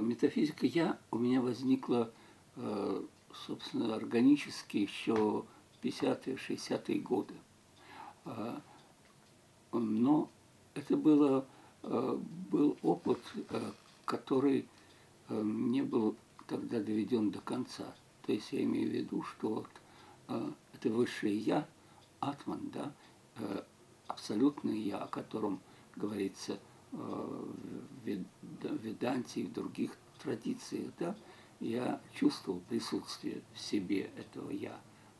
Метафизика «я» у меня возникла, собственно, органически еще в 50-е, 60-е годы. Но это был опыт, который не был тогда доведен до конца. То есть я имею в виду, что это высшее «я», атман, да, абсолютное «я», о котором говорится в Веданте и в других традициях, да, я чувствовал присутствие в себе этого «я».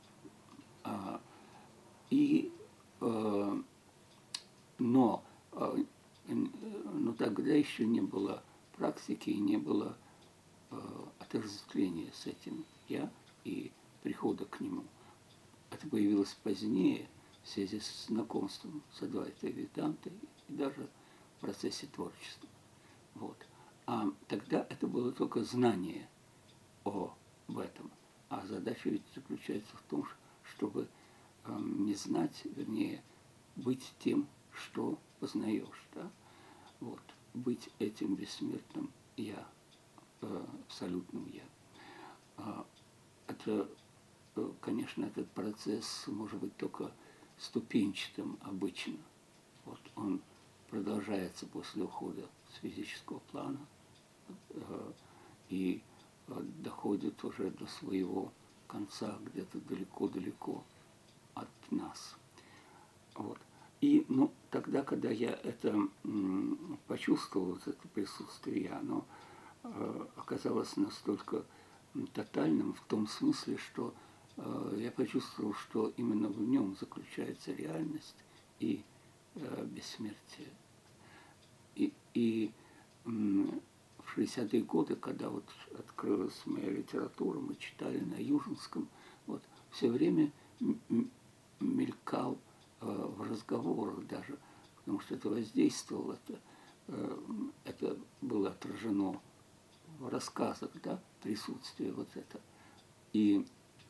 Но тогда еще не было практики, не было отождествления с этим «я» и прихода к нему. Это появилось позднее, в связи с знакомством с Адвайтой Ведантой и даже в процессе творчества. Вот. А тогда это было только знание об этом. А задача ведь заключается в том, чтобы не знать, вернее, быть тем, что познаешь. Да? Вот. Быть этим бессмертным «я», абсолютным «я». Это, конечно, этот процесс может быть только ступенчатым обычно. Вот он продолжается после ухода с физического плана и доходит уже до своего конца где-то далеко-далеко от нас. Вот. И тогда, когда я это почувствовал, вот это присутствие «я», оно оказалось настолько тотальным в том смысле, что я почувствовал, что именно в нем заключается реальность и бессмертие. И в 60-е годы, когда вот открылась моя литература, мы читали на Южинском, вот, все время мелькал в разговорах даже, потому что это воздействовало, это было отражено в рассказах, да, присутствие вот это. И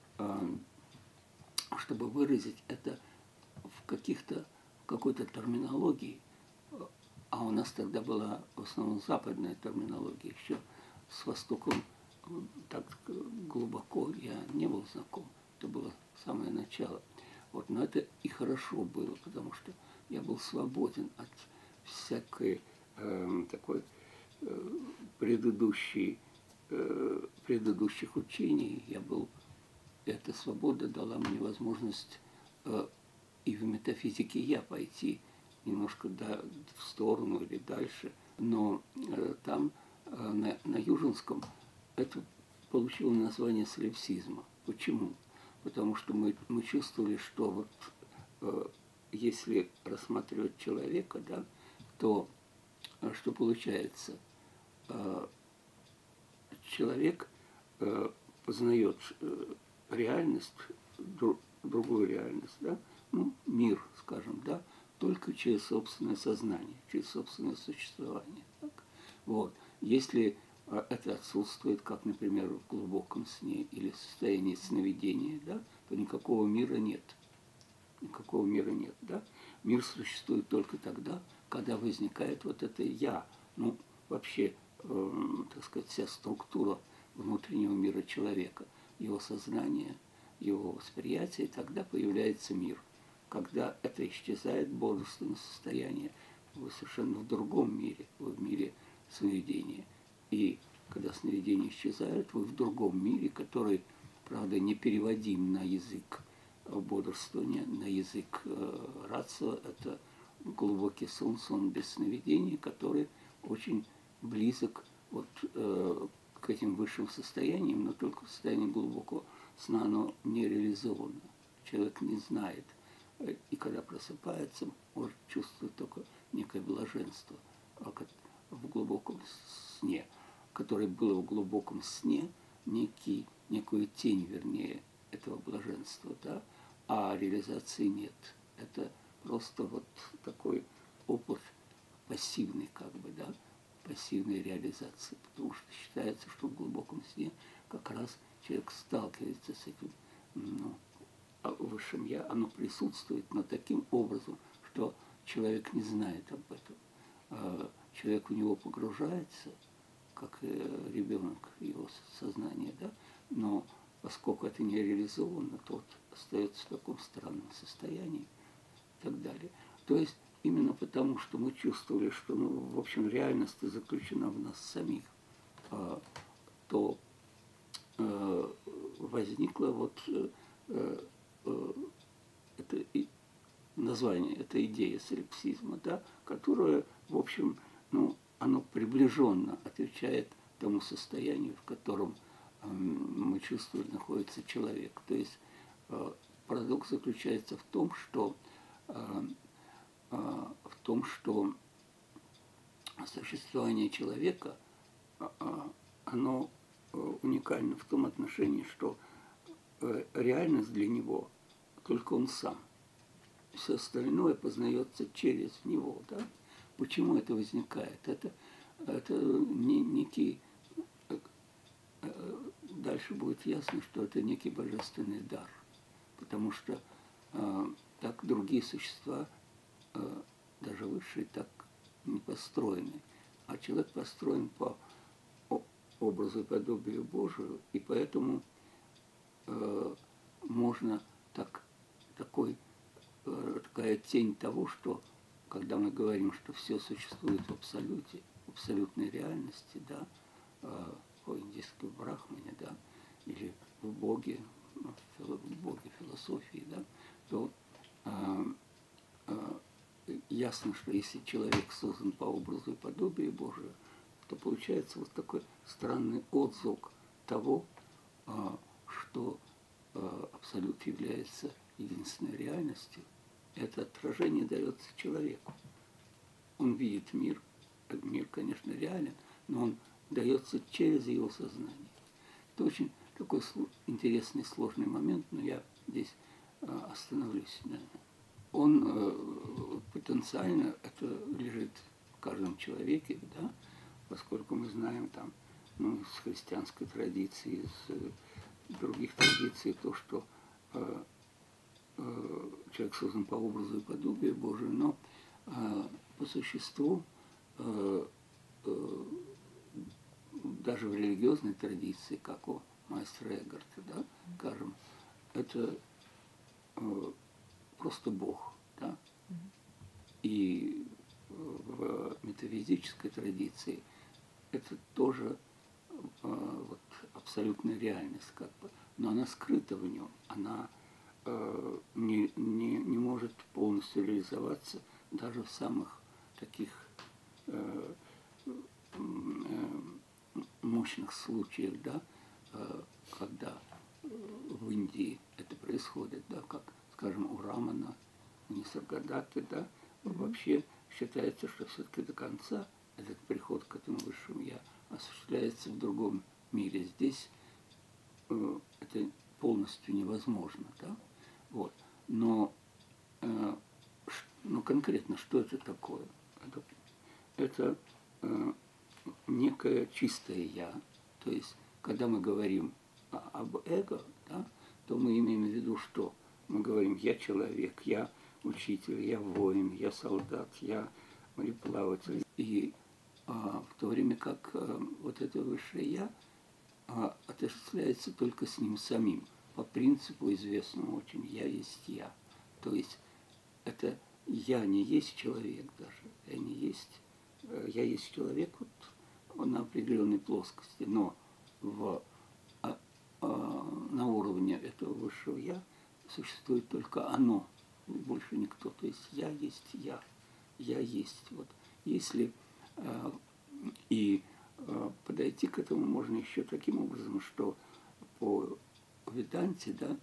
чтобы выразить это в какой-то терминологии, а у нас тогда была в основном западная терминология, еще с Востоком так глубоко я не был знаком, это было самое начало. Вот, но это и хорошо было, потому что я был свободен от всякой такой предыдущих учений. Эта свобода дала мне возможность и в метафизике «я» пойти немножко в сторону или дальше. Но там, на Южинском, это получило название солипсизма. Почему? Потому что мы чувствовали, что вот если рассматривать человека, да, то что получается? Человек познает реальность, другую реальность, да, мир, скажем, да, только через собственное сознание, через собственное существование. Так? Вот. Если это отсутствует, как, например, в глубоком сне или в состоянии сновидения, да, то никакого мира нет. Никакого мира нет. Да? Мир существует только тогда, когда возникает вот это «я». Вообще, так сказать, вся структура внутреннего мира человека, его сознание, его восприятие, тогда появляется мир. Когда это исчезает, бодрственное состояние, вы совершенно в другом мире, вы в мире сновидения. И когда сновидение исчезает, вы в другом мире, который, правда, не переводим на язык бодрствования, на язык рацио, это глубокий сон без сновидений, который очень близок вот, к этим высшим состояниям, но только в состоянии глубокого сна оно не реализовано. Человек не знает. И когда просыпается, может чувствовать только некое блаженство в глубоком сне, которое было в глубоком сне, некую тень, вернее, этого блаженства, да, а реализации нет. Это просто вот такой опыт пассивный, как бы, да, пассивной реализации, потому что считается, что в глубоком сне как раз человек сталкивается с этим высшим «я», оно присутствует, но таким образом, что человек не знает об этом. Человек в него погружается, как ребенок, его сознание, да, но поскольку это не реализовано, то вот остается в таком странном состоянии и так далее. То есть именно потому, что мы чувствовали, что, ну, в общем, реальность заключена в нас самих, то возникло вот это название, эта идея солипсизма, да, которая, в общем, ну, оно приближенно отвечает тому состоянию, в котором мы чувствуем, находится человек. То есть парадокс заключается в том, что существование человека, оно уникально в том отношении, что реальность для него только он сам. Все остальное познается через него. Да? Почему это возникает? Это некий... Дальше будет ясно, что это некий божественный дар. Потому что так другие существа, даже высшие, так не построены. А человек построен по образу и подобию Божию, и поэтому можно такая тень того, что когда мы говорим, что все существует в абсолюте, в абсолютной реальности, да, в индийской брахмане, да, или в Боге, философии, да, то ясно, что если человек создан по образу и подобию Божию, то получается вот такой странный отзвук того, что абсолют является единственной реальностью. Это отражение дается человеку. Он видит мир, конечно, реален, но он дается через его сознание. Это очень такой интересный, сложный момент, но я здесь остановлюсь. Да. Он потенциально, это лежит в каждом человеке, да, поскольку мы знаем там, ну, с христианской традиции, с других традиций, то, что человек создан по образу и подобию Божию, но по существу даже в религиозной традиции, как у маэстро Эгарта, да, скажем, это просто Бог, да. И в метафизической традиции это тоже вот абсолютная реальность, как бы, но она скрыта в нем, она не может полностью реализоваться даже в самых таких мощных случаях, да, когда в Индии это происходит, да, как, скажем, у Рамана, у Нисаргадаты, да, вообще считается, что все-таки до конца этот приход к этому высшему я осуществляется в другом мире. Здесь это полностью невозможно, да, вот. Но конкретно что это такое? Это некое чистое я. То есть, когда мы говорим об эго, да, то мы имеем в виду что? Мы говорим: я человек, я учитель, я воин, я солдат, я мореплаватель. И в то время как вот это высшее я отождествляется только с ним самим, по принципу известному очень «я есть я». То есть это я не есть человек даже, я есть человек вот на определенной плоскости, но на уровне этого высшего я существует только оно, больше никто. То есть я есть я есть. Вот если подойти к этому можно еще таким образом, что по Веданте, да,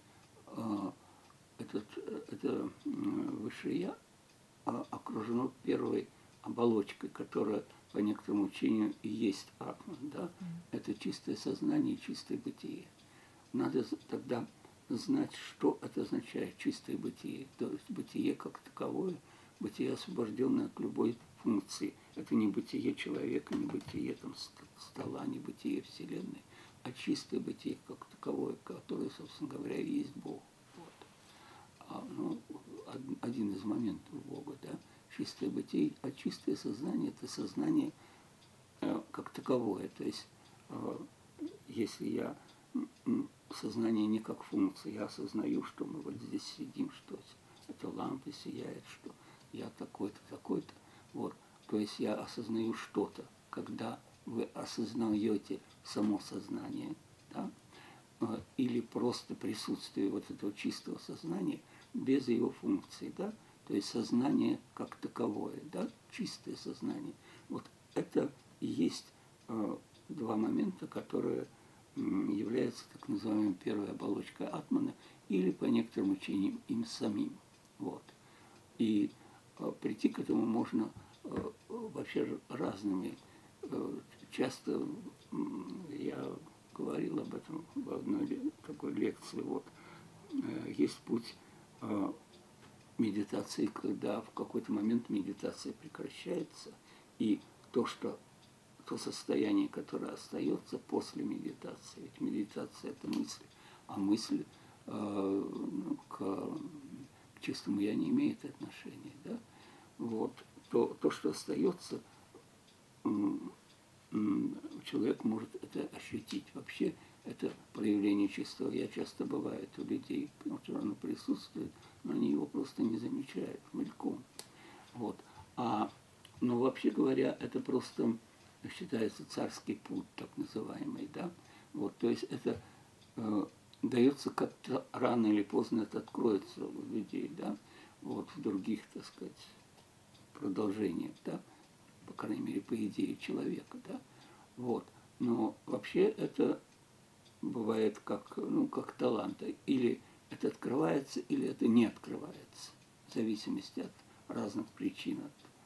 это высшее я окружено первой оболочкой, которая по некоторому учению и есть атман, да, это чистое сознание и чистое бытие. Надо тогда знать, что это означает чистое бытие, то есть бытие как таковое, бытие, освобожденное от любой функции. Это не бытие человека, не бытие там стола, не бытие Вселенной, а чистое бытие как таковое, которое, собственно говоря, и есть Бог. Вот. Один из моментов Бога, да, чистое бытие, а чистое сознание – это сознание как таковое. То есть, если я сознание не как функция, я осознаю, что мы вот здесь сидим, что эта лампа сияет, что я такой-то, такой-то. Вот. То есть я осознаю что-то, когда вы осознаете само сознание, да? Или просто присутствие вот этого чистого сознания без его функций, да? То есть сознание как таковое, да? Чистое сознание. Вот это и есть два момента, которые являются так называемой первой оболочкой атмана или по некоторым учениям им самим. Вот. И прийти к этому можно вообще разными. Часто я говорил об этом в одной такой лекции. Вот. Есть путь медитации, когда в какой-то момент медитация прекращается, и то состояние, которое остается после медитации, ведь медитация – это мысль, а мысль к чистому я не имеет отношения, да? Вот. То, что остается, человек может это ощутить. Вообще это проявление чистого я часто бывает у людей, потому что оно присутствует, но они его просто не замечают мельком. Вот. Но вообще говоря, это просто считается царский путь, так называемый, да? Вот, то есть это дается как-то рано или поздно это откроется у людей, да? Вот, в других, так сказать, продолжениях, да? По крайней мере, по идее человека, да? Вот. Но вообще это бывает как талант. Или это открывается, или это не открывается. В зависимости от разных причин.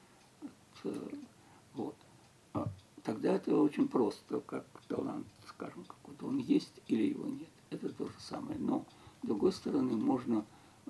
Вот. Тогда это очень просто, как талант, скажем, какой-то. Он есть или его нет. Это то же самое. Но, с другой стороны, можно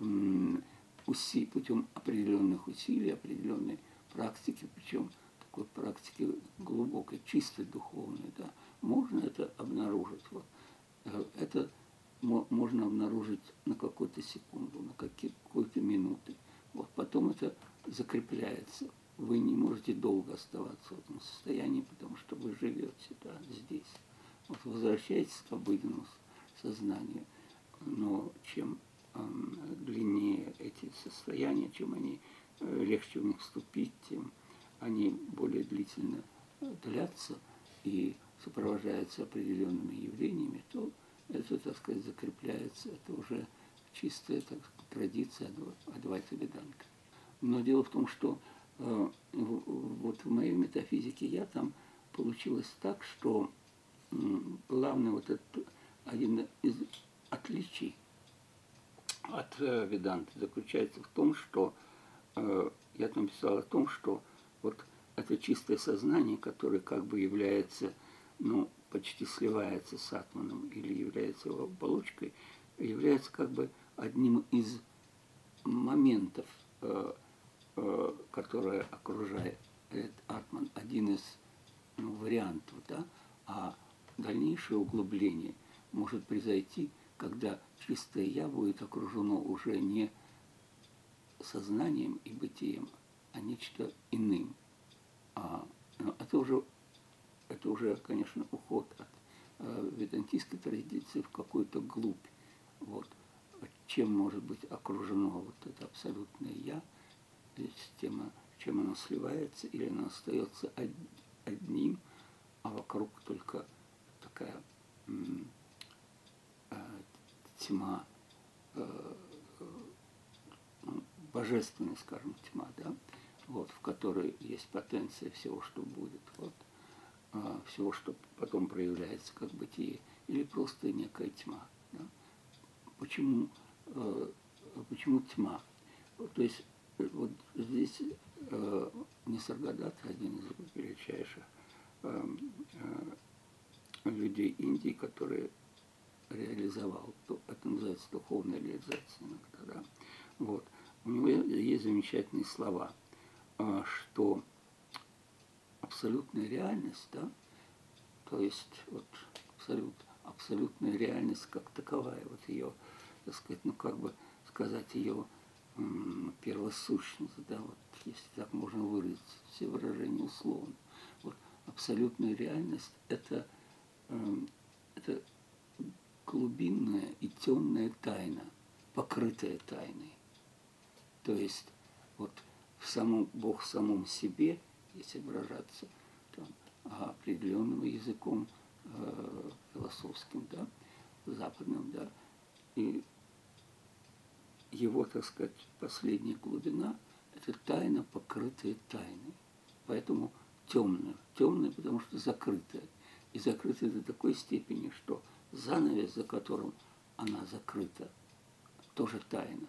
путем определенных усилий, определенной практики, причем такой практики глубокой, чистой духовной, да, можно это обнаружить. Вот. Это можно обнаружить на какую-то секунду, на какую-то минуту. Вот. Потом это закрепляется. Вы не можете долго оставаться в этом состоянии, потому что вы живете, да, здесь. Вот возвращаетесь к обыденному сознанию, но чем длиннее эти состояния, чем они легче в них вступить, тем они более длительно длятся и сопровождаются определенными явлениями, то это, так сказать, закрепляется, это уже чистая, так сказать, традиция Адвайта Веданты. Но дело в том, что вот в моей метафизике получилось так, что главный вот этот один из отличий от Веданты заключается в том, что я там писал о том, что вот это чистое сознание, которое как бы является, почти сливается с атманом или является его оболочкой, является как бы одним из моментов, которое окружает атман, один из вариантов, да, а дальнейшее углубление может произойти, когда чистое я будет окружено уже не сознанием и бытием, а нечто иным. Это уже, конечно, уход от ведантийской традиции в какую-то глубь. Вот. Чем может быть окружено вот это абсолютное я, чем оно сливается, или оно остается одним, а вокруг только такая тьма, божественная, скажем, тьма, да, вот, в которой есть потенция всего, что будет, вот, всего, что потом проявляется как бытие, или просто некая тьма. Да? Почему тьма? То есть вот здесь Нисаргадатта, один из величайших людей Индии, который реализовал, это называется духовная реализация иногда, да? Вот. У него есть замечательные слова, что абсолютная реальность, да, то есть вот абсолютная реальность как таковая, вот ее, так сказать, как бы сказать, ее первосущность, да, вот, если так можно выразить, все выражения условно. Вот, абсолютная реальность – это глубинная и темная тайна, покрытая тайной. То есть вот Бог в самом себе, если выражаться там, определенным языком философским, да, западным, да, и его, так сказать, последняя глубина – это тайна, покрытая тайной. Поэтому темная. Темная, потому что закрытая. И закрытая до такой степени, что занавес, за которым она закрыта, тоже тайна.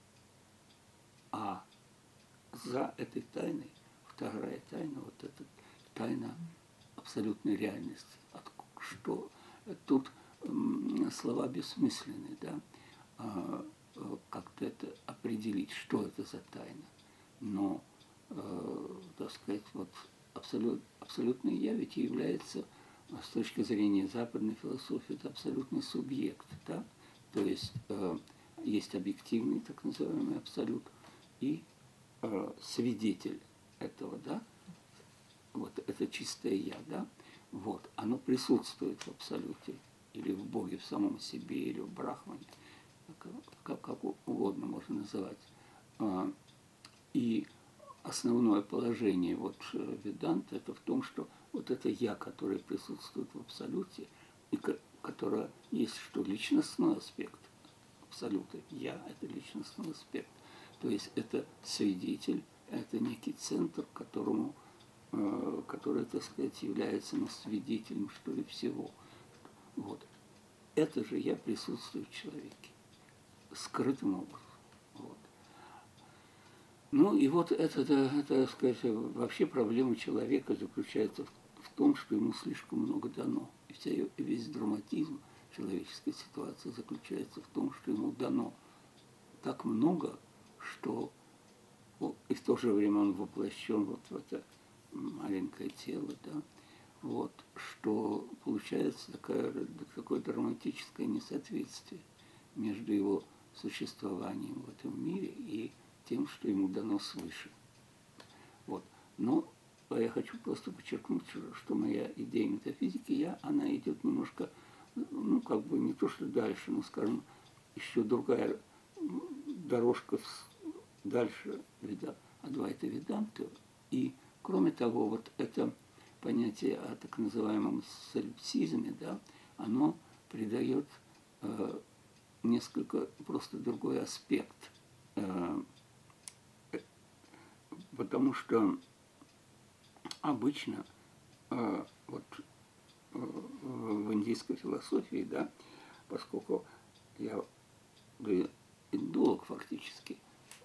А за этой тайной, вторая тайна, вот эта тайна абсолютной реальности. Что тут слова бессмысленные, да? Как-то это определить, что это за тайна. Но, так сказать, вот абсолютное я ведь является, с точки зрения западной философии, это абсолютный субъект, да? То есть есть объективный, так называемый абсолют, и свидетель этого, да? Вот это чистое я, да? Вот, оно присутствует в абсолюте, или в Боге в самом себе, или в Брахмане, как угодно можно называть. И основное положение вот веданта это в том, что вот это я, которое присутствует в абсолюте, и которое есть что личностной аспект абсолюта. Я – это личностный аспект. То есть это свидетель, это некий центр, который, так сказать, является свидетелем, что ли, всего. Вот. Это же я присутствую в человеке, скрытым образом. Вот. Ну и вот это, так сказать, вообще проблема человека заключается в том, что ему слишком много дано. И весь драматизм человеческой ситуации заключается в том, что ему дано так много, что и в то же время он воплощен вот в это маленькое тело, да, вот, что получается такое драматическое несоответствие между его существованием в этом мире и тем, что ему дано свыше. Вот. Но я хочу просто подчеркнуть, что моя идея метафизики, она идет немножко, ну, как бы не то, что дальше, но, скажем, еще другая дорожка дальше Адвайта Веданты. И, кроме того, вот это понятие о так называемом солипсизме, да, оно придает несколько просто другой аспект. Потому что обычно вот в индийской философии, да, поскольку я индолог фактически,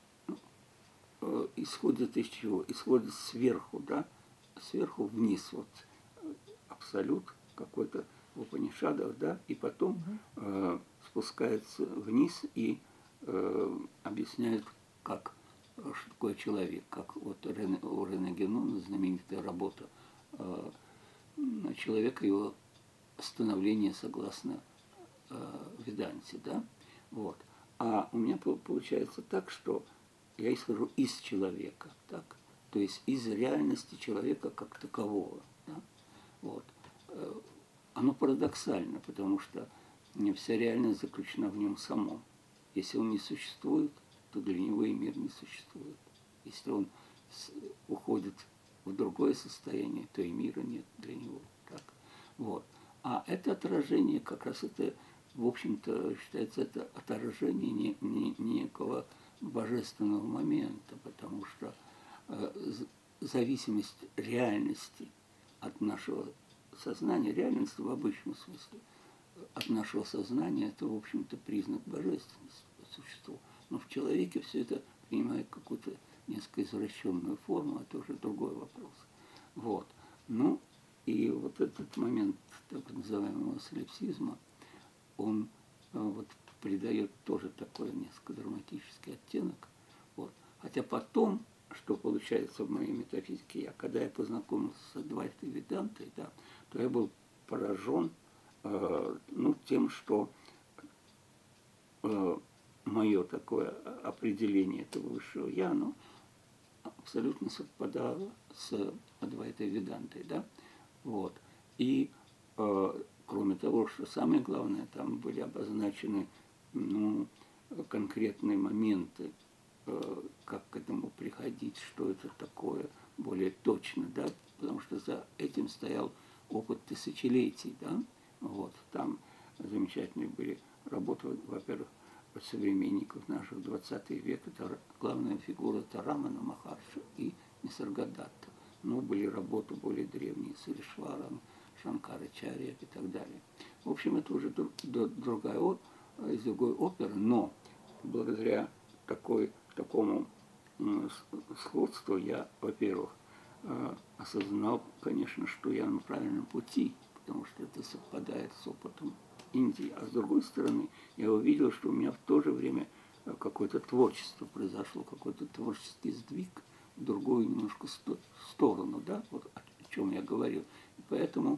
исходит из чего? Исходит сверху, да, сверху вниз, вот абсолют какой-то в Упанишадах, да, и потом спускается вниз и объясняет, что такое человек, как вот у Рене Генона знаменитая работа человека, его становление согласно Веданте, да, вот. А у меня получается так, что я исхожу из человека, так, то есть из реальности человека как такового, да, вот. Оно парадоксально, потому что вся реальность заключена в нем самом. Если он не существует, то для него и мир не существует. Если он уходит в другое состояние, то и мира нет для него. Так? Вот. А это отражение, как раз это, в общем-то, считается, это отражение некого божественного момента, потому что зависимость реальности от нашего сознания, реальность в обычном смысле, от нашего сознания, это, в общем-то, признак божественности существу. Но в человеке все это принимает какую-то несколько извращенную форму, это уже другой вопрос. Вот. Ну, и вот этот момент так называемого солипсизма, он вот придает тоже такой несколько драматический оттенок. Вот. Хотя потом, что получается в моей метафизике, когда я познакомился с Адвайтой Ведантой, да, то я был поражен тем, что мое такое определение этого высшего я, оно абсолютно совпадало с Адвайтой Ведантой, да, Вот. И кроме того, что самое главное, там были обозначены ну, конкретные моменты, как к этому приходить, что это такое, более точно, да, потому что за этим стоял опыт тысячелетий, да, вот, там замечательные были работы, во-первых, современников наших 20 век, это главная фигура Тарамана Махарши и Нисаргадатта. Но были работы более древние с Иришваром, Шанкарачарья и так далее. В общем, это уже другая из другой оперы, но благодаря такому сходству я, во-первых, осознал, конечно, что я на правильном пути, потому что это совпадает с опытом Индии. А с другой стороны, я увидел, что у меня в то же время какое-то творчество произошло, какой-то творческий сдвиг в другую немножко сторону, да, вот о чем я говорил. И поэтому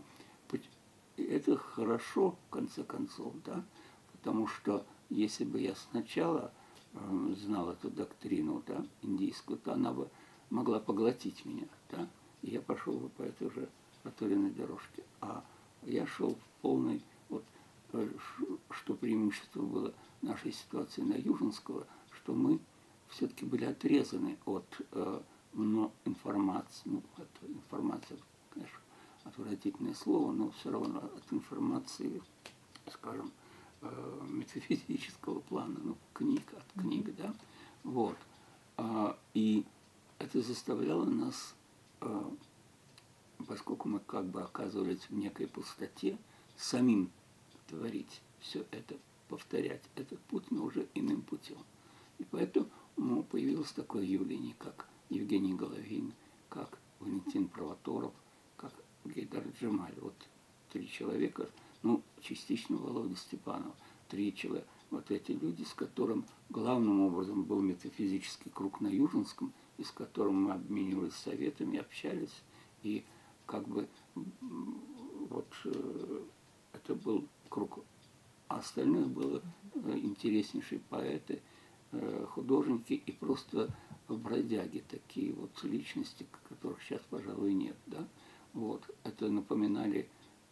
это хорошо, в конце концов, да, потому что если бы я сначала знал эту доктрину, да, индийскую, то она бы могла поглотить меня, да, и я пошел бы по этой же проторенной дорожке. А я шел в полной, вот, что преимущество было нашей ситуации на Южинского, что мы все-таки были отрезаны от информации, ну, это информация, конечно, отвратительное слово, но все равно от информации, скажем, метафизического плана, ну, от книг, да, вот. И это заставляло нас, поскольку мы как бы оказывались в некой пустоте, самим творить все это, повторять этот путь, но уже иным путем. И поэтому появилось такое явление, как Евгений Головин, как Валентин Провоторов, как Гейдар Джемаль. Вот 3 человека, ну, частично Володя Степанов, 3 человека. Вот эти люди, с которым главным образом был метафизический круг на Южинском, и с которым мы обменивались советами, общались, и как бы вот это был круг. А остальное было интереснейшие поэты, художники и просто бродяги, такие вот личности, которых сейчас, пожалуй, нет, да. Вот. Это напоминали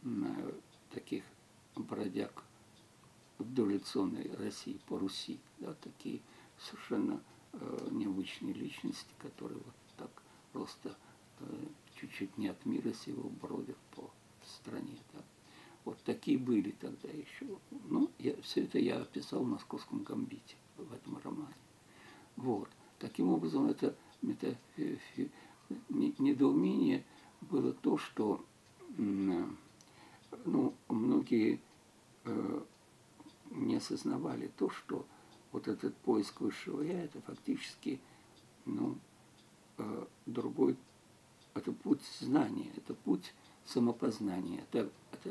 таких бродяг в дореволюционной России, по Руси, да, такие совершенно необычные личности, которые вот так просто чуть-чуть не от мира сего бродят по стране, да. Вот такие были тогда еще. Ну, все это я описал в «Московском гамбите», в этом романе. Вот. Таким образом, это недоумение было то, что ну, многие не осознавали то, что вот этот поиск высшего «я» – это фактически ну, другой, это путь знания, это путь самопознания, это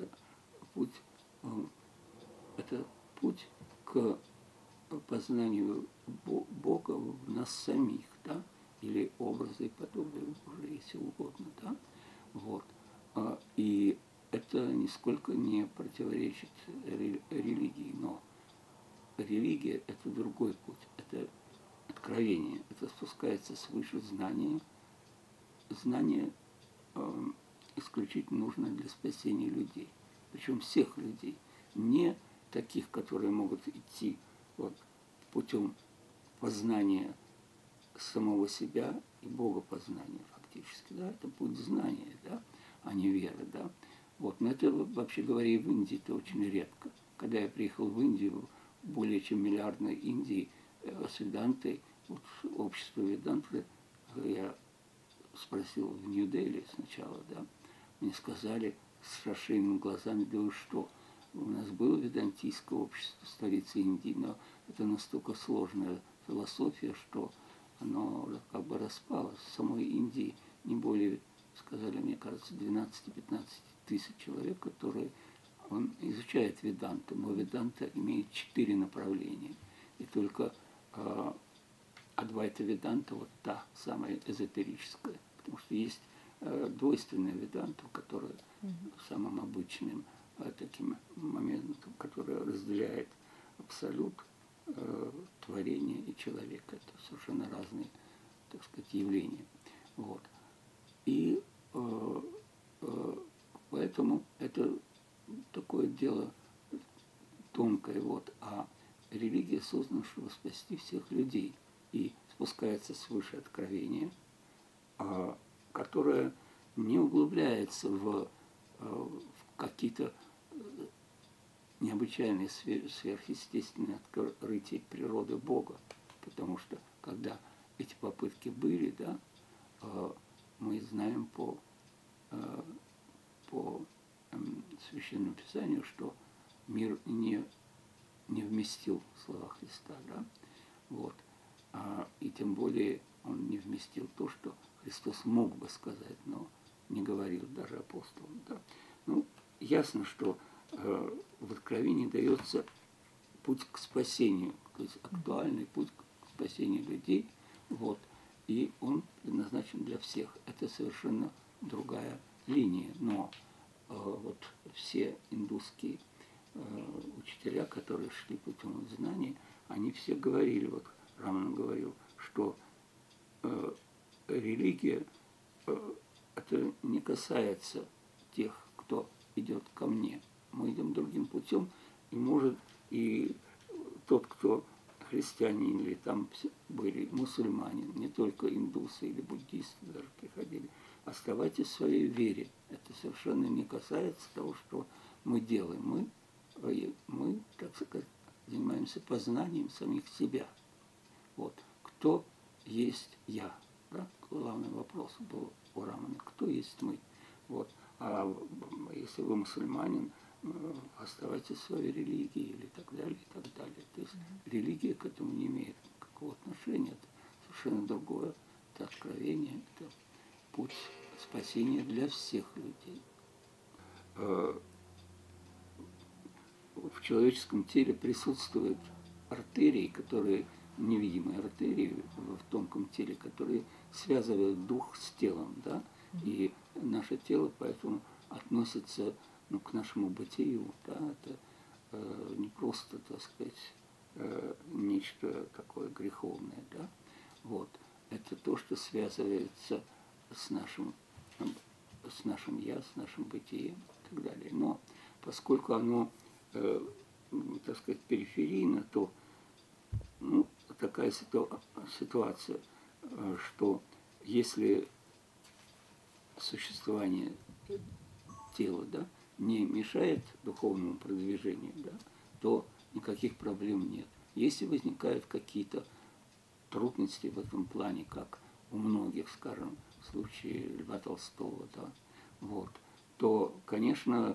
путь к познанию Бога в нас самих, да, или образы и подобия Божия, если угодно, да, вот. И это нисколько не противоречит религии, но религия – это другой путь, это откровение, это спускается свыше знания. Знание исключительно нужно для спасения людей, причем всех людей, не таких, которые могут идти вот, путем познания самого себя и богопознания фактически, да, это путь знания, да, а не веры, да. Вот, но это, вообще говоря, и в Индии это очень редко. Когда я приехал в Индию, более чем миллиардной Индии, с Ведантой, вот, общество Веданты, я спросил в Нью-Дели сначала, да, мне сказали с расширенными глазами, да вы что, у нас было ведантийское общество, столица Индии, но это настолько сложная философия, что оно как бы распалось. В самой Индии не более, сказали, мне кажется, 12-15 тысяч человек, которые он изучает веданту, но веданта имеет 4 направления. И только Адвайта Веданта, вот та самая эзотерическая, потому что есть двойственная веданта, которая самым обычным таким моментом, который разделяет абсолют, творение и человека. Это совершенно разные, так сказать, явления. Вот. И Поэтому это такое дело тонкое. Вот. А религия создана, чтобы спасти всех людей. И спускается свыше откровения, которое не углубляется в какие-то необычайные сверхъестественные открытия природы Бога. Потому что когда эти попытки были, да, мы знаем по Священному Писанию, что мир не вместил слова Христа, да, вот. И тем более он не вместил то, что Христос мог бы сказать, но не говорил даже апостолам, да. Ну, ясно, что в Откровении дается путь к спасению, то есть актуальный путь к спасению людей, вот, и он предназначен для всех. Это совершенно другая линия, но вот все индусские учителя, которые шли путем знаний, они все говорили, вот Раман говорил, что религия это не касается тех, кто идет ко мне. Мы идем другим путем, и может и тот, кто христианин или там были мусульмане, не только индусы или буддисты даже приходили, оставайтесь в своей вере. Это совершенно не касается того, что мы делаем. Мы, так сказать, занимаемся познанием самих себя. Вот. Кто есть я? Да? Главный вопрос был у Рамана. Кто есть мы? Вот. А если вы мусульманин, оставайтесь в своей религии или так далее, и так далее. То есть религия к этому не имеет никакого отношения. Это совершенно другое. Это откровение, это путь спасения для всех людей. В человеческом теле присутствуют артерии, которые, невидимые артерии в тонком теле, которые связывают дух с телом, да, и наше тело поэтому относится, ну, к нашему бытию, да, это не просто, так сказать, нечто такое греховное, да, вот, это то, что связывается с нашим я, с нашим бытием и так далее. Но поскольку оно, так сказать, периферийно, то, ну, такая ситуация, что если существование тела, да, не мешает духовному продвижению, да, то никаких проблем нет. Если возникают какие-то трудности в этом плане, как у многих, скажем, в случае Льва Толстого, да, вот, то, конечно,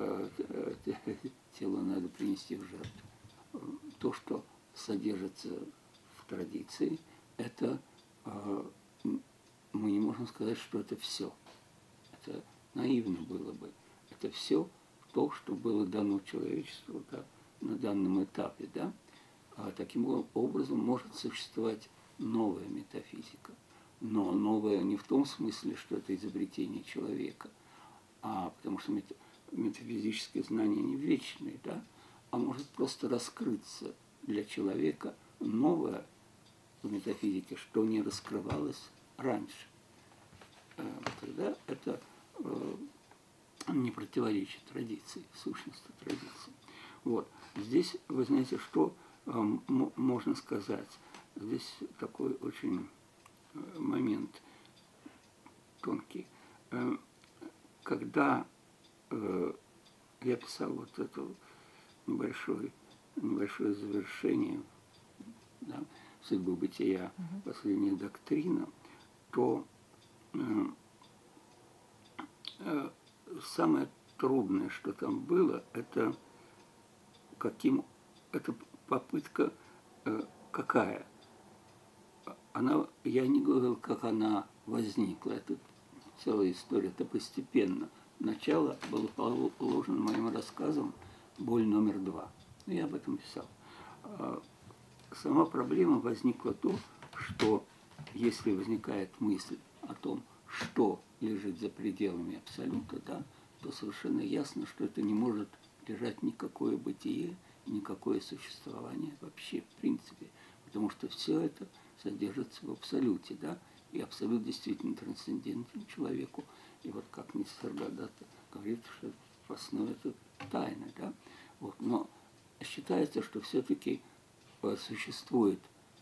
тело надо принести в жертву. То, что содержится в традиции, это мы не можем сказать, что это все. Это наивно было бы. Это все то, что было дано человечеству, да, на данном этапе, да. А таким образом может существовать новая метафизика. Но новая не в том смысле, что это изобретение человека, а потому что метафизические знания не вечные, да, а может просто раскрыться для человека новое в метафизике, что не раскрывалось раньше. Тогда это не противоречит традиции, сущности традиции. Вот. Здесь, вы знаете, что можно сказать. Здесь такой очень момент тонкий. Когда я писал вот это небольшое завершение, да, судьбы бытия, последняя доктрина, то самое трудное, что там было, это попытка какая. Я не говорил, как она возникла. Это целая история, это постепенно. Начало было положено моим рассказом «Боль номер 2». Я об этом писал. Сама проблема возникла то, что если возникает мысль о том, что лежит за пределами абсолюта, да, то совершенно ясно, что это не может лежать никакое бытие, никакое существование вообще, в принципе, потому что все это содержится в абсолюте, да, и абсолют действительно трансцендентен человеку. И вот как Нисаргадата говорит, что в основе это тайна, да? Вот. Но считается, что все-таки существует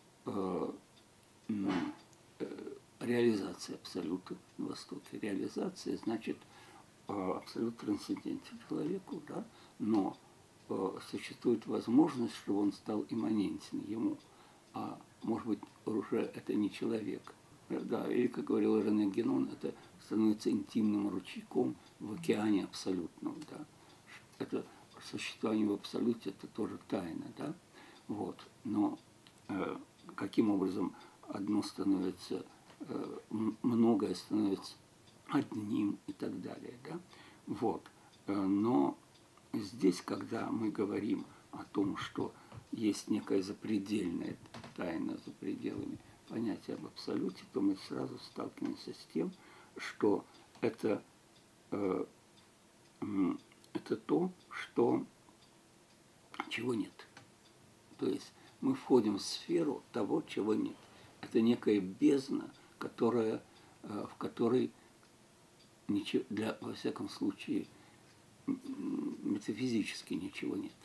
реализация абсолюта на Востоке. Реализация значит абсолют трансцендентен человеку, да? Но существует возможность, чтобы он стал имманентен ему. А может быть, уже это не человек. Да, или, как говорил Рене Генон, это становится интимным ручейком в океане абсолютного. Да? Это существование в абсолюте, это тоже тайна. Да? Вот. Но каким образом одно становится, многое становится одним и так далее. Да? Вот. Но здесь, когда мы говорим о том, что есть некая запредельная тайна за пределами понятия об абсолюте, то мы сразу сталкиваемся с тем, что это то, чего нет. То есть мы входим в сферу того, чего нет. Это некая бездна, в которой ничего, во всяком случае, метафизически ничего нет.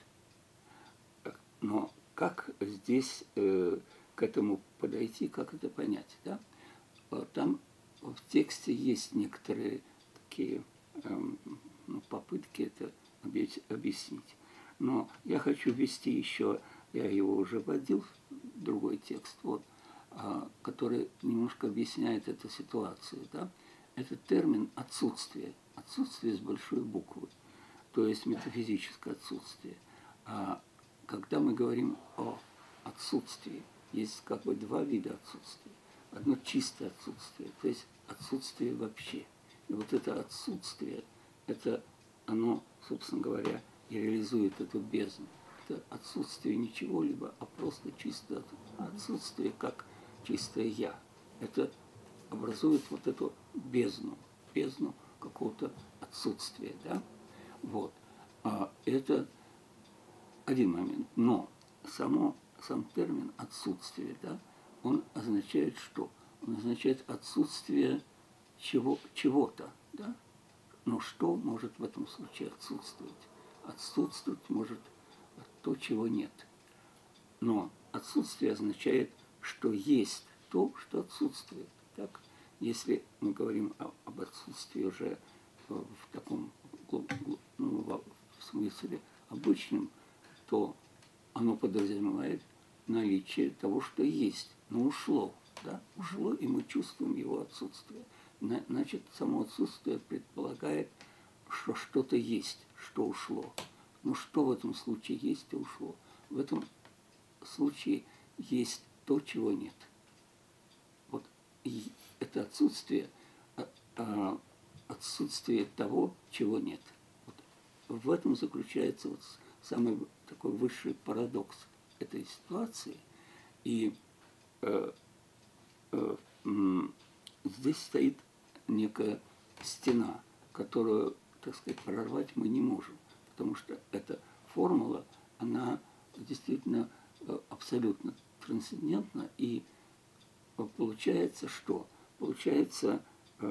Но как здесь к этому подойти, как это понять? Да? Там в тексте есть некоторые такие попытки это объяснить. Но я хочу ввести еще, я его уже вводил, другой текст, вот, который немножко объясняет эту ситуацию. Да? Это термин отсутствие. Отсутствие с большой буквы. То есть метафизическое отсутствие. А когда мы говорим о отсутствии, есть как бы два вида отсутствия. Одно чистое отсутствие, то есть отсутствие вообще. И вот это отсутствие, оно, собственно говоря, и реализует эту бездну. Это отсутствие ничего-либо, а просто чистое отсутствие, как чистое «я». Это образует вот эту бездну какого-то отсутствия, да? Вот. Это один момент. Но сам термин «отсутствие», да, он означает что? Он означает отсутствие чего-то, да? Но что может в этом случае отсутствовать? Отсутствовать может то, чего нет. Но отсутствие означает, что есть то, что отсутствует. Так? Если мы говорим об отсутствии уже в таком в смысле обычном, то оно подразумевает наличие того, что есть, но ушло. Да? Ушло, и мы чувствуем его отсутствие. Значит, само отсутствие предполагает, что что-то есть, что ушло. Но что в этом случае есть и ушло? В этом случае есть то, чего нет. Вот и это отсутствие того, чего нет. Вот в этом заключается вот самый такой высший парадокс этой ситуации. И здесь стоит некая стена, которую, так сказать, прорвать мы не можем, потому что эта формула, она действительно абсолютно трансцендентна, и получается что? Получается,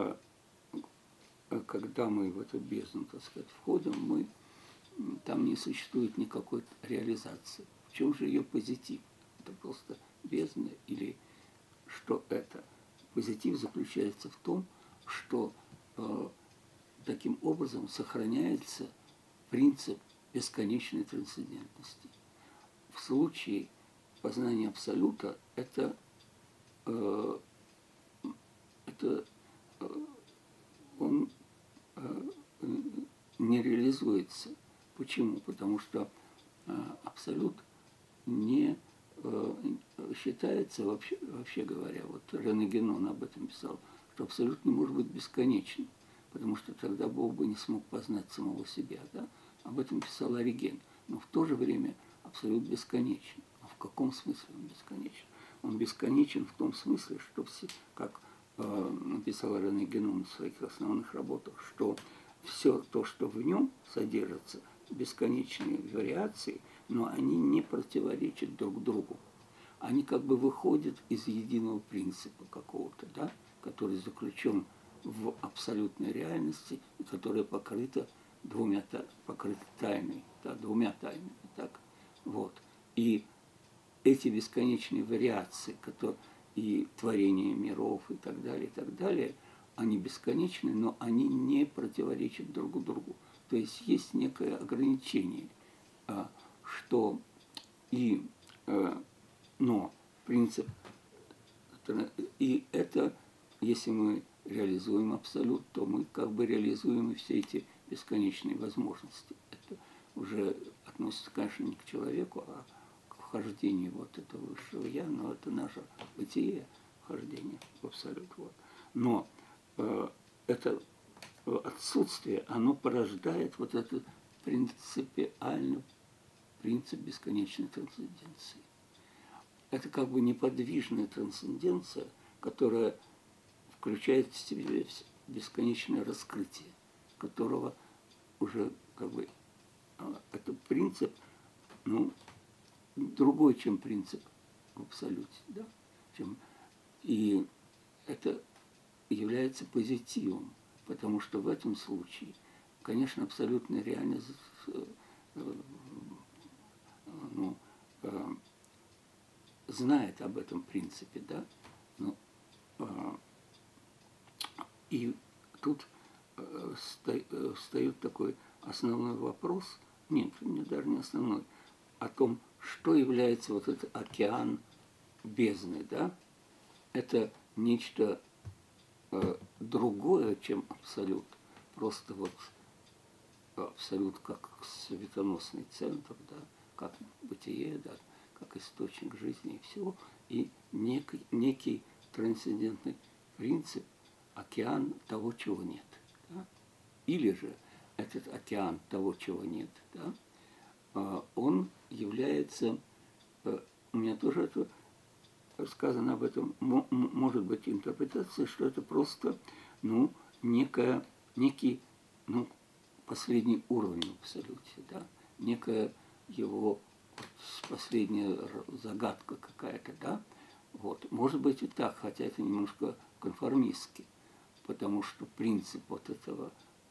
когда мы в эту бездну, так сказать, входим, там не существует никакой реализации. В чем же ее позитив? Это просто бездна или что это? Позитив заключается в том, что таким образом сохраняется принцип бесконечной трансцендентности. В случае познания абсолюта он не реализуется. Почему? Потому что абсолют не считается, вообще говоря, вот Рене Генон об этом писал, что абсолют не может быть бесконечным, потому что тогда Бог бы не смог познать самого себя. Да? Об этом писал Ориген. Но в то же время абсолют бесконечен. А в каком смысле он бесконечен? Он бесконечен в том смысле, что как написал Рене Генон в своих основных работах, что все то, что в нем содержится, бесконечные вариации, но они не противоречат друг другу. Они как бы выходят из единого принципа какого-то, да, который заключен в абсолютной реальности, и которая покрыта покрыта тайной, да, двумя тайнами. Так? Вот. И эти бесконечные вариации, которые, и творение миров и так далее, они бесконечны, но они не противоречат друг другу. То есть есть некое ограничение, что и, но принцип, и это, если мы реализуем абсолют, то мы как бы реализуем и все эти бесконечные возможности. Это уже относится, конечно, не к человеку, а к вхождению вот этого высшего я, но это наше бытие, вхождение в абсолют. Вот. Но это отсутствие, оно порождает вот этот принципиальный принцип бесконечной трансценденции. Это как бы неподвижная трансценденция, которая включает в себе бесконечное раскрытие, которого уже как бы это принцип, ну, другой, чем принцип в абсолюте, да? И это является позитивом, потому что в этом случае, конечно, абсолютная реальность знает об этом принципе, да? Но, и тут встает такой основной вопрос, нет, даже не основной, о том, что является вот этот океан бездны, да? Это нечто другое, чем абсолют. Просто вот абсолют как светоносный центр, да, как бытие, да, как источник жизни и всего, и некий трансцендентный принцип, океан того, чего нет. Да? Или же этот океан того, чего нет, да, он является, у меня тоже это сказано об этом, может быть интерпретация, что это просто, ну, некий, ну, последний уровень в абсолюте, да, некая его последняя загадка какая-то, да, вот, может быть и так, хотя это немножко конформистски, потому что принцип вот этого,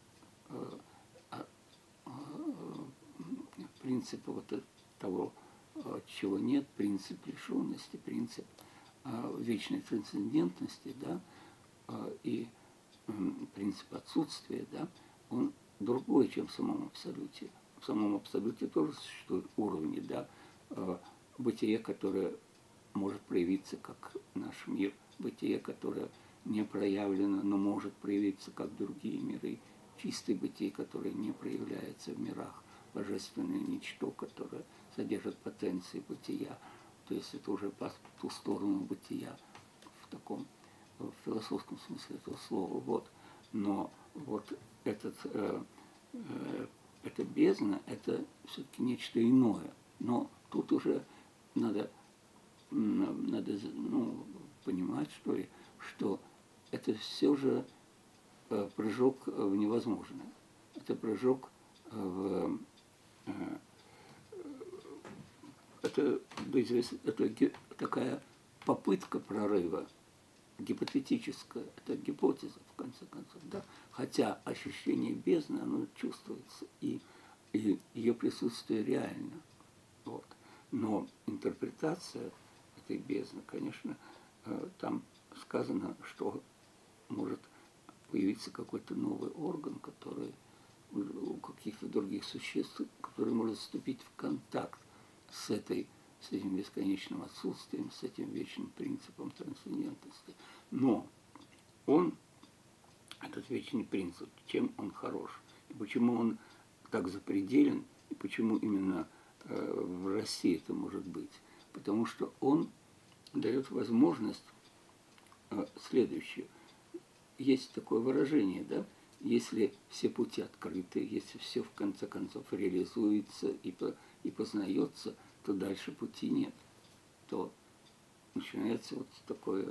принципа вот того, чего нет, принцип лишенности, принцип вечной трансцендентности, да, и принцип отсутствия, да, он другой, чем в самом абсолюте. В самом абсолюте тоже существуют уровни, да, бытие, которое может проявиться как наш мир, бытие, которое не проявлено, но может проявиться как другие миры, чистое бытие, которое не проявляется в мирах, божественное ничто, которое содержит потенции бытия, то есть это уже по ту сторону бытия в таком в философском смысле этого слова. Вот. Но вот эта бездна, это все-таки нечто иное. Но тут уже надо понимать, что ли, что это все же прыжок в невозможное. Это прыжок в... Это такая попытка прорыва, гипотетическая, это гипотеза, в конце концов, да? Хотя ощущение бездны, оно чувствуется, и ее присутствие реально. Вот. Но интерпретация этой бездны, конечно, там сказано, что может появиться какой-то новый орган, который у каких-то других существ, который может вступить в контакт с этим бесконечным отсутствием, с этим вечным принципом трансцендентности. Но этот вечный принцип, чем он хорош, и почему он так запределен, и почему именно в России это может быть? Потому что он дает возможность следующее. Есть такое выражение, да? Если все пути открыты, если все в конце концов реализуется и познается, то дальше пути нет. То начинается вот такое,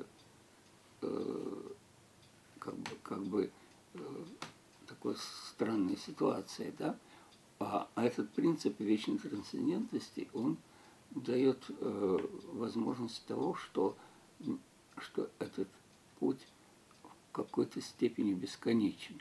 такая странная ситуация, да? А этот принцип вечной трансцендентности, он дает возможность того, что этот путь какой-то степени бесконечен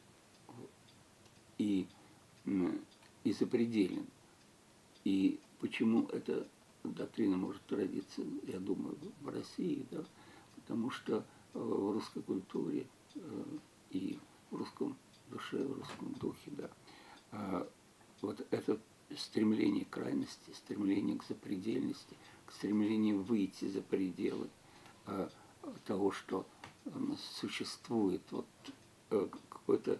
и, и запределен. И почему эта доктрина может родиться, я думаю, в России, да? Потому что в русской культуре и в русском душе, в русском духе, да, вот это стремление к крайности, стремление к запредельности, к стремлению выйти за пределы того, что существует, вот какое-то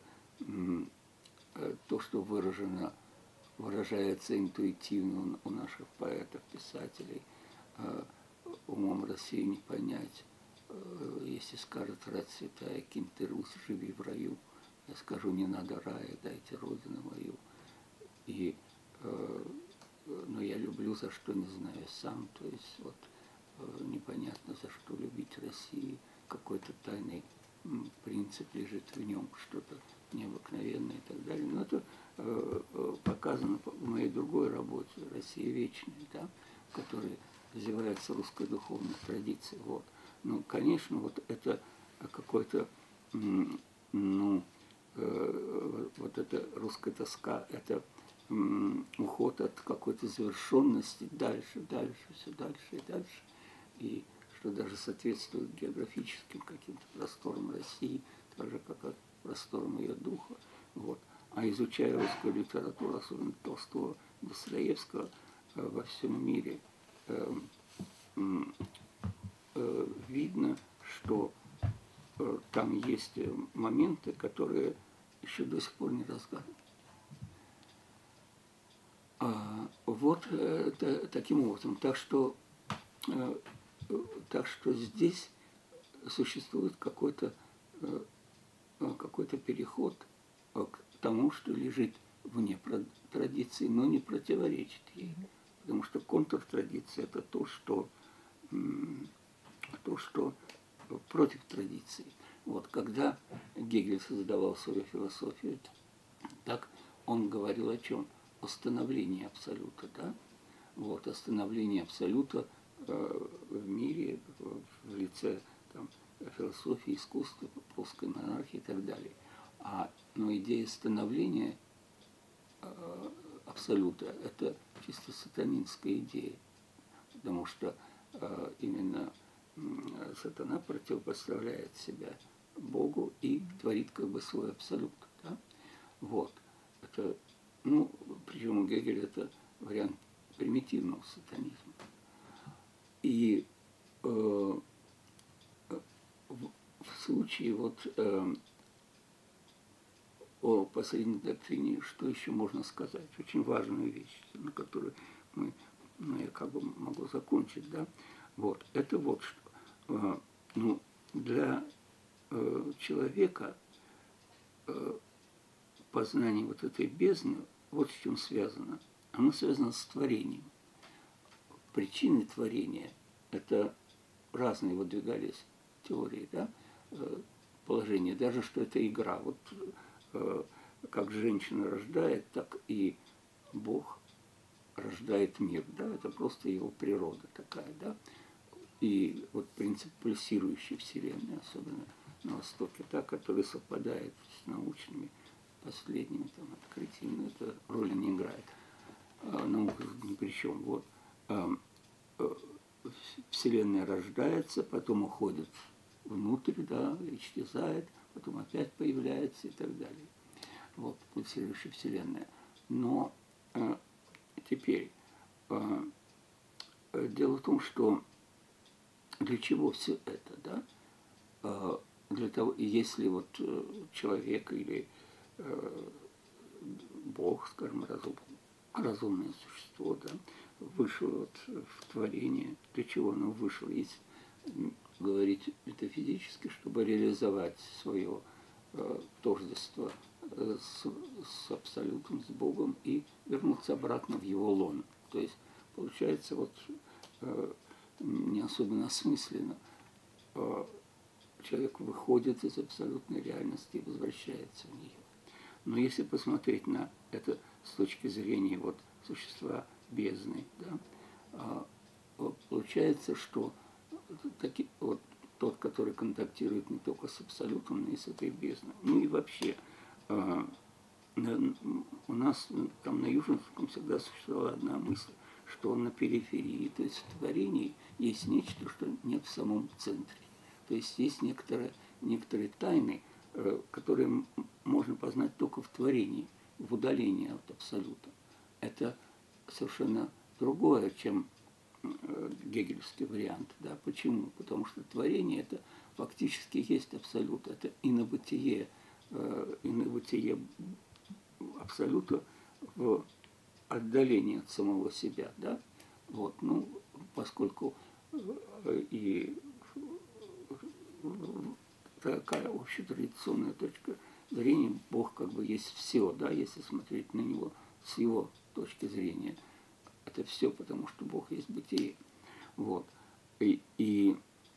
то, что выражается интуитивно у наших поэтов, писателей, умом Россию не понять. Если скажет рать святая, кем ты, Русь, живи в раю, я скажу, не надо рая, дайте родину мою. И, но я люблю, за что не знаю сам, то есть вот непонятно, за что любить Россию, какой-то тайный принцип лежит в нем, что-то необыкновенное и так далее. Но это показано в моей другой работе «Россия вечная», да, в которой развивается русская духовная традиция. Вот. Ну, конечно, вот это какой-то, вот эта русская тоска, это уход от какой-то завершенности дальше, все дальше и дальше. И что даже соответствует географическим каким-то просторам России, так же, как и просторам ее духа. Вот. А изучая русскую литературу, особенно Толстого, Достоевского, во всем мире, видно, что там есть моменты, которые еще до сих пор не разгаданы. Вот таким образом. Так что здесь существует какой-то переход к тому, что лежит вне традиции, но не противоречит ей. Потому что контртрадиция – это то, что против традиции. Вот, когда Гегель создавал свою философию, так он говорил о чем? О становлении абсолюта, да? Вот, о становлении абсолюта в мире, в лице там, философии, искусства, плоской монархии и так далее. Но идея становления абсолюта – это чисто сатанинская идея, потому что именно сатана противопоставляет себя Богу и творит как бы свой абсолют. Да? Вот. Это, причем у Гегеля это вариант примитивного сатанизма. И в случае о последней доктрине, что еще можно сказать? Очень важную вещь, на которую я как бы могу закончить, да? Вот. Это вот что. Для человека познание вот этой бездны, вот с чем связано. Оно связано с творением. Причины творения – это разные выдвигались теории, да? Положения, даже что это игра. Вот как женщина рождает, так и Бог рождает мир, да? Это просто его природа такая, да? И вот принцип пульсирующей Вселенной, особенно на Востоке, да, который совпадает с научными последними там, открытиями, это роли не играет. Наука ни при чем. Вот. Вселенная рождается, потом уходит внутрь, да, исчезает, потом опять появляется и так далее. Вот, пульсирующая Вселенная. Но теперь дело в том, что для чего все это, да? Для того, если вот человек или Бог, скажем, разумное существо, да, вышел вот в творение, для чего оно вышло, если говорить метафизически, чтобы реализовать свое тождество с абсолютом, с Богом и вернуться обратно в его лоно. То есть получается вот не особенно осмысленно. Человек выходит из абсолютной реальности и возвращается в нее. Но если посмотреть на это с точки зрения вот существа бездны, да, получается, что тот, который контактирует не только с абсолютом, но и с этой бездной. Ну и вообще, у нас там на Южинском всегда существовала одна мысль, что на периферии, то есть в творении, есть нечто, что нет в самом центре. То есть есть некоторые тайны, которые можно познать только в творении, в удалении от абсолюта. Это совершенно другое, чем гегельский вариант. Да? Почему? Потому что творение это фактически есть абсолют, это инобытие абсолюта в отдалении от самого себя. Да? Вот, ну, поскольку и такая общетрадиционная точка зрения, Бог как бы есть все, да, если смотреть на него с его точки зрения. Это все, потому что Бог есть бытие. Вот. И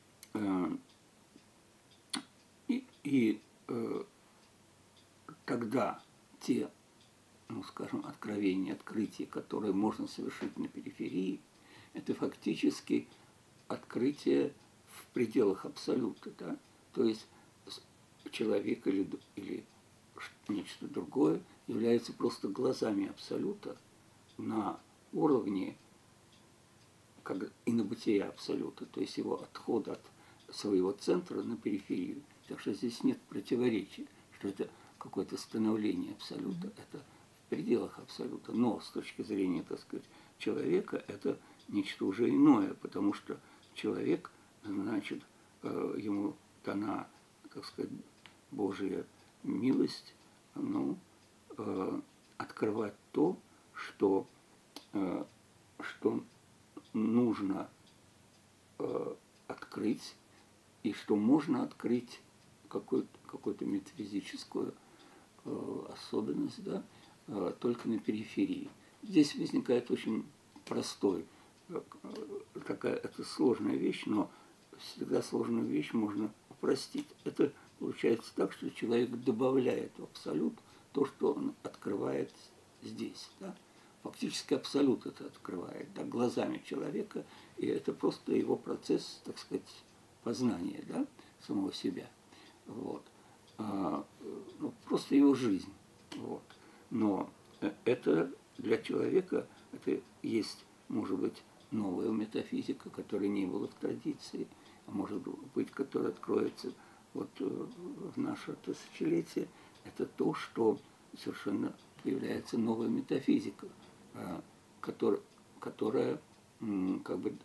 тогда те, ну, скажем, откровения, открытия, которые можно совершить на периферии, это фактически открытие в пределах абсолюта. Да? То есть человек или нечто другое является просто глазами абсолюта на уровне как инобытия абсолюта, то есть его отход от своего центра на периферию. Так что здесь нет противоречия, что это какое-то становление абсолюта, это в пределах абсолюта. Но с точки зрения, так сказать, человека, это нечто уже иное, потому что человек, значит, ему дана, так сказать, Божья милость, ну, открывать то, что нужно открыть, и что можно открыть какую-то метафизическую особенность, да, только на периферии. Здесь возникает очень простой, это сложная вещь, но всегда сложную вещь можно упростить. Это получается так, что человек добавляет в абсолют то, что он открывает здесь. Да? Фактически абсолют это открывает, да, глазами человека, и это просто его процесс, так сказать, познания, да, самого себя. Вот. Ну, просто его жизнь. Вот. Но это для человека, это есть, может быть, новая метафизика, которой не было в традиции, а может быть, которая откроется вот в наше тысячелетие. Это то, что совершенно является новой метафизикой, которая как бы,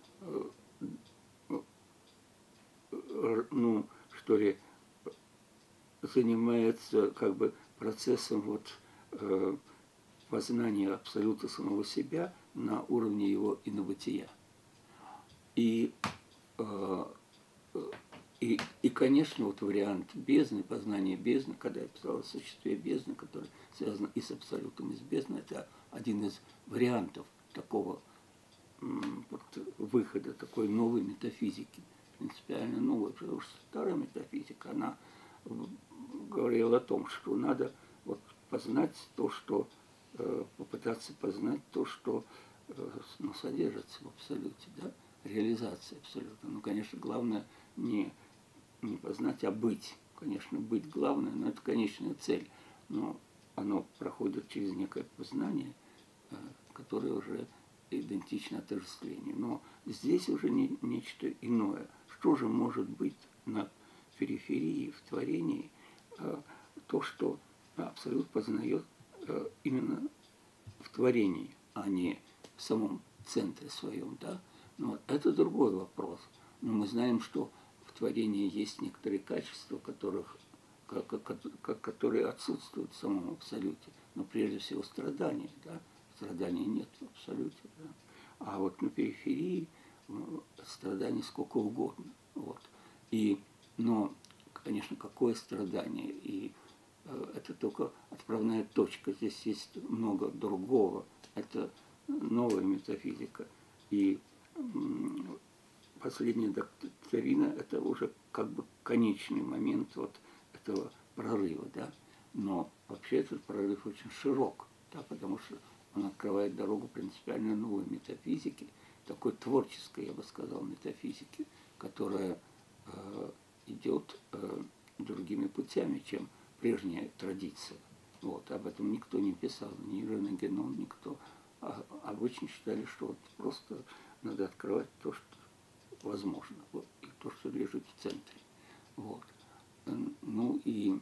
ну, что ли, занимается как бы процессом вот познания абсолюта самого себя на уровне его инобытия. И, конечно, вот вариант бездны, познание бездны, когда я писал о существе бездны, которое связано и с абсолютом, и с бездной, это один из вариантов такого вот, выхода, такой новой метафизики, принципиально новой, потому что старая метафизика, она говорила о том, что надо вот познать то, что попытаться познать то, что ну, содержится в абсолюте, да? Реализация абсолюта. Ну, конечно, главное не познать, а быть. Конечно, быть главное, но это конечная цель. Но оно проходит через некое познание, которое уже идентично отождествлению. Но здесь уже нечто иное. Что же может быть на периферии, в творении, то, что абсолют познает именно в творении, а не в самом центре своем, да? Но это другой вопрос. Но мы знаем, что в творении есть некоторые качества, которые отсутствуют в самом абсолюте. Но прежде всего страдания, да? Страданий нет в абсолюте, да? А вот на периферии страданий сколько угодно. Вот. Но, конечно, какое страдание? И это только отправная точка. Здесь есть много другого. Это новая метафизика. И последняя доктрина – это уже как бы конечный момент вот этого прорыва. Да? Но вообще этот прорыв очень широк, да, потому что он открывает дорогу принципиально новой метафизики, такой творческой, я бы сказал, метафизики, которая идет другими путями, чем прежняя традиция. Вот, об этом никто не писал, ни Ирена Генон, никто. Обычно считали, что вот просто надо открывать то, что возможно, вот, и то, что лежит в центре. Вот. Ну и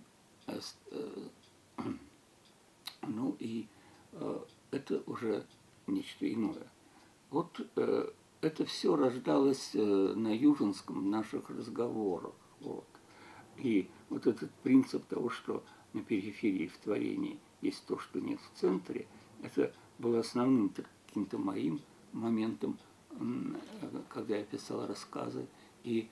это уже нечто иное. Вот это все рождалось на Южинском в наших разговорах. Вот. И вот этот принцип того, что на периферии в творении есть то, что нет в центре, это было основным каким-то моим моментом, когда я писал рассказы, и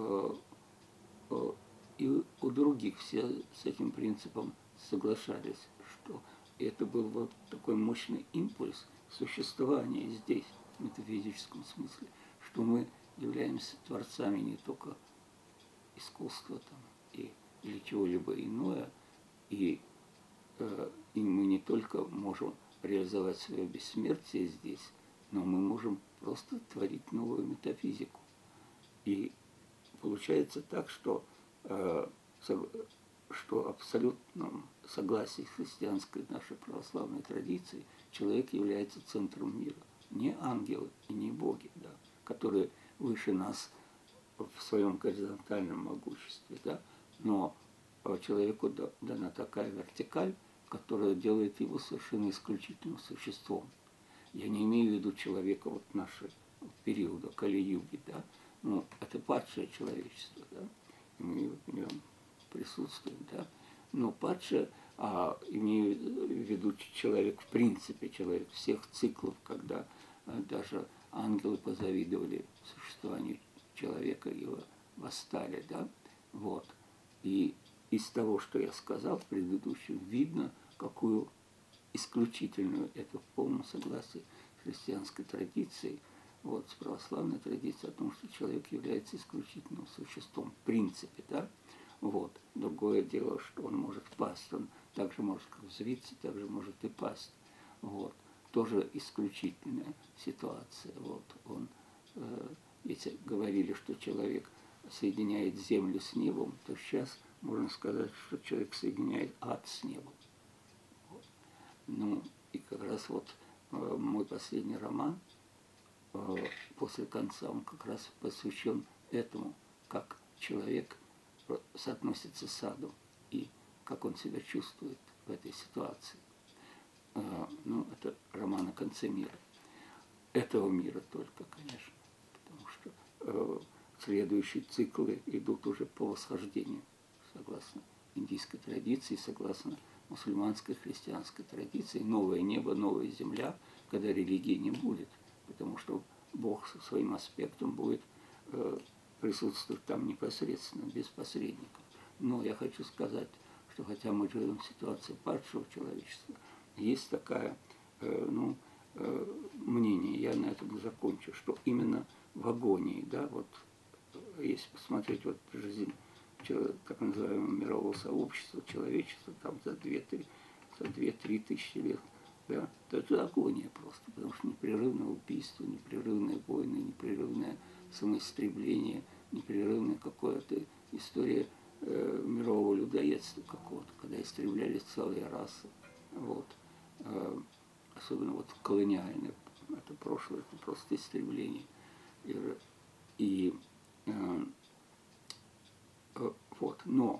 у других все с этим принципом соглашались, что это был вот такой мощный импульс существования здесь, в метафизическом смысле, что мы являемся творцами не только искусства там, или чего-либо иное, и мы не только можем реализовать свое бессмертие здесь, но мы можем просто творить новую метафизику. И получается так, что абсолютном согласии с христианской нашей православной традицией человек является центром мира. Не ангелы и не боги, да, которые выше нас в своем горизонтальном могуществе, да, но человеку дана такая вертикаль, которая делает его совершенно исключительным существом. Я не имею в виду человека вот нашего периода Кали-юги, да, но это падшее человечество, да, и мы в нем присутствуем, да, но падшее, имею в виду человек в принципе, человек всех циклов, когда даже ангелы позавидовали существованию человека и его восстали, да, вот. И из того, что я сказал в предыдущем, видно, какую исключительную, это в полном согласии с христианской традицией, вот, с православной традицией о том, что человек является исключительным существом в принципе, да, вот. Другое дело, что он может пасть, он также может взвиться, также может и пасть, вот. Тоже исключительная ситуация, вот. Он, если говорили, что человек соединяет землю с небом, то сейчас можно сказать, что человек соединяет ад с небом. Вот. Ну, и как раз вот мой последний роман «После конца», он как раз посвящен этому, как человек соотносится с адом и как он себя чувствует в этой ситуации. Ну, это роман о конце мира. Этого мира только, конечно, потому что следующие циклы идут уже по восхождению, согласно индийской традиции, согласно мусульманской, христианской традиции. Новое небо, новая земля, когда религии не будет, потому что Бог со своим аспектом будет присутствовать там непосредственно, без посредников. Но я хочу сказать, что хотя мы живем в ситуации падшего человечества, есть такое мнение, я на этом закончу, что именно в агонии, да, вот если посмотреть вот жизнь так называемого мирового сообщества, человечества, там за 2-3 тысячи лет, да, то это агония просто, потому что непрерывное убийство, непрерывные войны, непрерывное самоистребление, непрерывная какая-то история мирового людоедства какого-то, когда истреблялись целые расы. Вот. Особенно вот колониальное, это прошлое, это просто истребление. Вот, но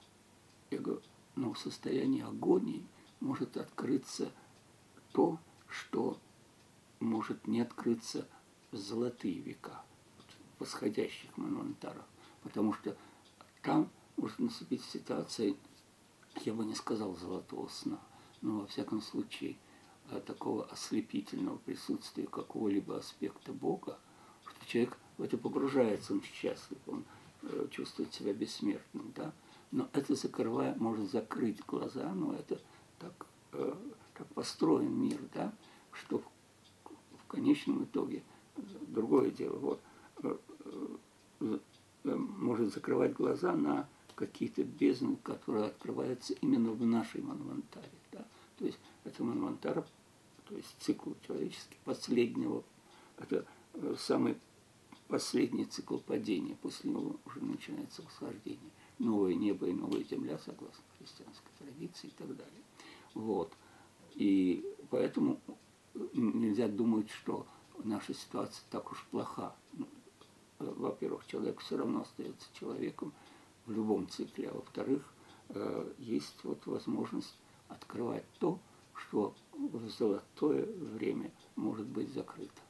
в состоянии агонии может открыться то, что может не открыться в золотые века, в восходящих манвантарах, потому что там может наступить ситуация, я бы не сказал золотого сна, но во всяком случае такого ослепительного присутствия какого-либо аспекта Бога, что человек в это погружается, он счастлив, он чувствует себя бессмертным, да? Но это может закрыть глаза, но это так построен мир, да? Что в конечном итоге другое дело, вот, может закрывать глаза на какие-то бездны, которые открываются именно в нашей манвантаре, да? То есть это манвантара, то есть цикл человеческий последнего, это самый последний цикл падения, после него уже начинается восхождение. Новое небо и новая земля, согласно христианской традиции и так далее. Вот. И поэтому нельзя думать, что наша ситуация так уж плоха. Во-первых, человек все равно остается человеком в любом цикле, а во-вторых, есть вот возможность открывать то, что в золотое время может быть закрыто.